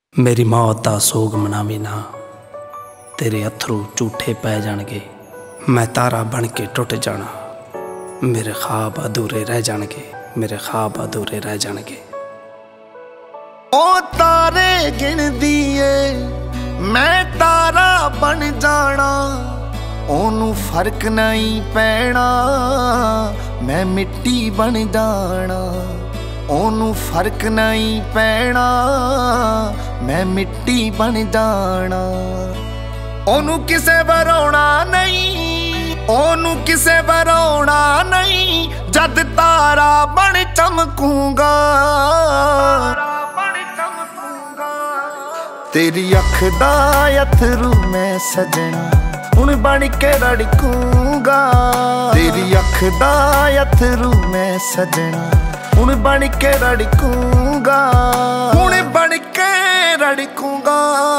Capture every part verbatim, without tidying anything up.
मेरी मौत दा सोग मनावी ना, तेरे अथरू झूठे पै जाणगे। मैं तारा बन के टुट जाना, मेरे ख्वाब अधूरे रह जाणगे, मेरे ख्वाब अधूरे रह जाणगे। ओ तारे गिनदी ए मैं तारा बन जाना, ओनू फर्क नहीं पैना मैं मिट्टी बन जाना। ओनू फर्क नहीं पैना मैं मिट्टी बन जाना। ओनू किसे बरोना नहीं, ओनू किसे बरोना नहीं, जद तारा बन चमकूंगा। तेरी अख दा अथरू मैं सजना, हुण बन के रड़कूंगा। तेरी अख दा अथरू मैं सजना, हुण बन के रड़कूंगा, हुण बन के रड़कूंगा।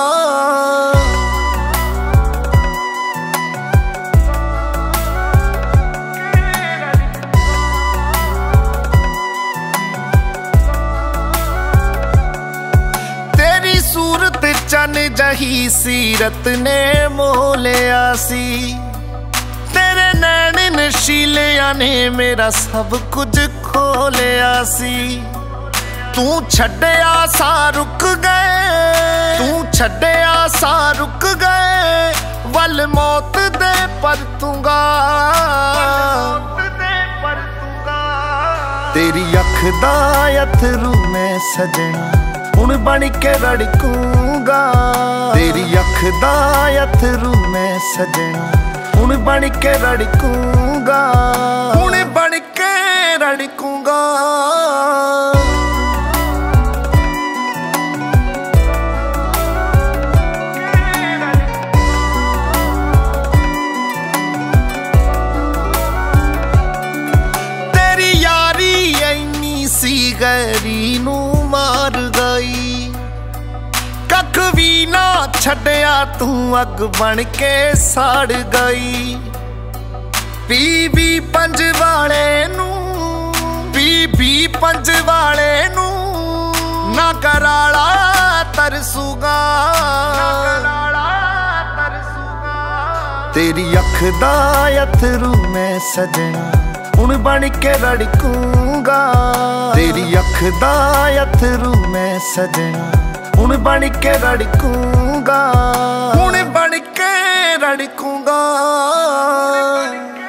तेरी सूरत चन जही सीरत ने मोलिया सी, तेरे नैन नशीलिया ने मेरा सब कुछ खोलिया सी। तू छड्डिया सा रुक गए, तू छड्डिया सा रुक गए, वल मौत दे परतूंगा। तेरी अख दा अथरू मैं सजना, हुण बन के रड़कूंगा। तेरी अख दा अथरू मैं सजना, हुण बन के रड़कूंगा, हुण बन के रड़कूंगा। तेरी यारी ऐनी सी गैरी नू मार गई, कख भी ना छड्डिया तू अग बन के साड़ गई। पी भी पंज वाले नू, पी भी पंज वाले नू ना कराला तरसूगा। तेरी अख दा अथरू मैं सजना, हुण बन के रड़कूंगा। तेरी अख दा अथरू मैं सजना, हुण बन के रड़कूंगा, हुण बन के रड़कूंगा।